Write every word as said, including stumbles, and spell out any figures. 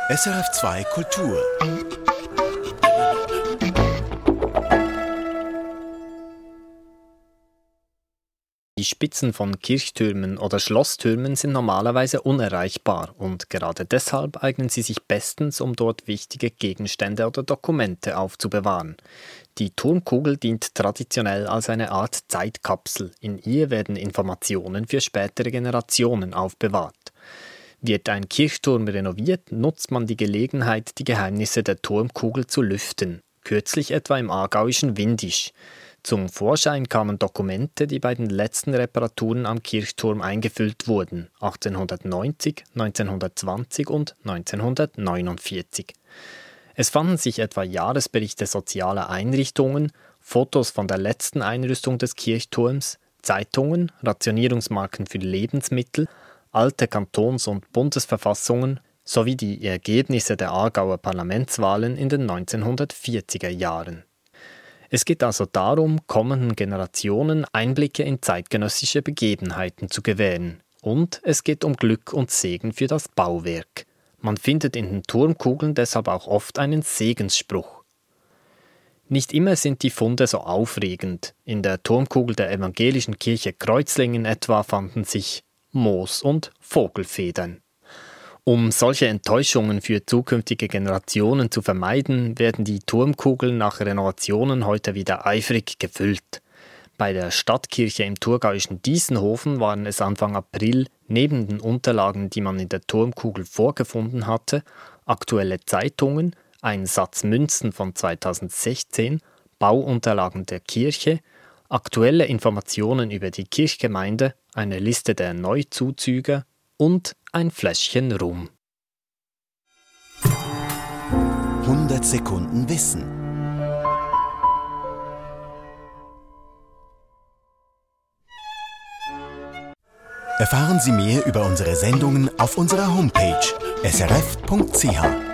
S R F zwei Kultur. Die Spitzen von Kirchtürmen oder Schlosstürmen sind normalerweise unerreichbar und gerade deshalb eignen sie sich bestens, um dort wichtige Gegenstände oder Dokumente aufzubewahren. Die Turmkugel dient traditionell als eine Art Zeitkapsel. In ihr werden Informationen für spätere Generationen aufbewahrt. Wird ein Kirchturm renoviert, nutzt man die Gelegenheit, die Geheimnisse der Turmkugel zu lüften. Kürzlich etwa im aargauischen Windisch. Zum Vorschein kamen Dokumente, die bei den letzten Reparaturen am Kirchturm eingefüllt wurden, achtzehnhundertneunzig, neunzehnhundertzwanzig und neunzehnhundertneunundvierzig. Es fanden sich etwa Jahresberichte sozialer Einrichtungen, Fotos von der letzten Einrüstung des Kirchturms, Zeitungen, Rationierungsmarken für Lebensmittel, alte Kantons- und Bundesverfassungen sowie die Ergebnisse der Aargauer Parlamentswahlen in den neunzehnhundertvierziger Jahren. Es geht also darum, kommenden Generationen Einblicke in zeitgenössische Begebenheiten zu gewähren. Und es geht um Glück und Segen für das Bauwerk. Man findet in den Turmkugeln deshalb auch oft einen Segensspruch. Nicht immer sind die Funde so aufregend. In der Turmkugel der evangelischen Kirche Kreuzlingen etwa fanden sich Moos und Vogelfedern. Um solche Enttäuschungen für zukünftige Generationen zu vermeiden, werden die Turmkugeln nach Renovationen heute wieder eifrig gefüllt. Bei der Stadtkirche im thurgauischen Diessenhofen waren es Anfang April neben den Unterlagen, die man in der Turmkugel vorgefunden hatte, aktuelle Zeitungen, ein Satz Münzen von zweitausendsechzehn, Bauunterlagen der Kirche, aktuelle Informationen über die Kirchgemeinde, eine Liste der Neuzuzüger und ein Fläschchen Rum. hundert Sekunden Wissen. Erfahren Sie mehr über unsere Sendungen auf unserer Homepage s r f punkt c h.